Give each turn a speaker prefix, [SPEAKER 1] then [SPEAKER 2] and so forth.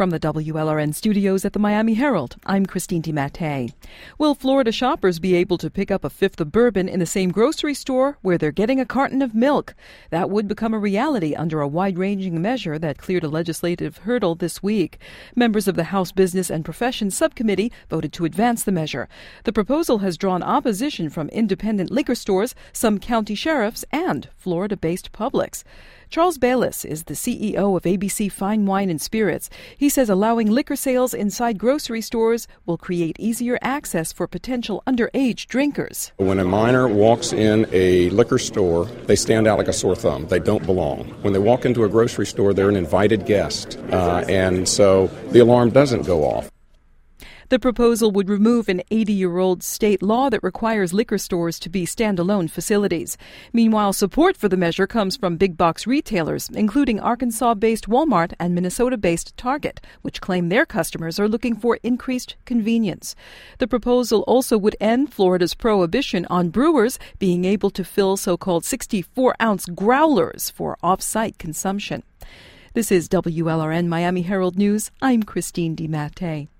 [SPEAKER 1] From the WLRN studios at the Miami Herald, I'm Christine DiMattei. Will Florida shoppers be able to pick up a fifth of bourbon in the same grocery store where they're getting a carton of milk? That would become a reality under a wide-ranging measure that cleared a legislative hurdle this week. Members of the House Business and Professions Subcommittee voted to advance the measure. The proposal has drawn opposition from independent liquor stores, some county sheriffs, and Florida-based Publix. Charles Bayless is the CEO of ABC Fine Wine and Spirits. He says allowing liquor sales inside grocery stores will create easier access for potential underage drinkers.
[SPEAKER 2] When a minor walks in a liquor store, they stand out like a sore thumb. They don't belong. When they walk into a grocery store, they're an invited guest, and so the alarm doesn't go off.
[SPEAKER 1] The proposal would remove an 80-year-old state law that requires liquor stores to be standalone facilities. Meanwhile, support for the measure comes from big box retailers, including Arkansas-based Walmart and Minnesota-based Target, which claim their customers are looking for increased convenience. The proposal also would end Florida's prohibition on brewers being able to fill so-called 64-ounce growlers for off-site consumption. This is WLRN Miami Herald News. I'm Christine DiMattei.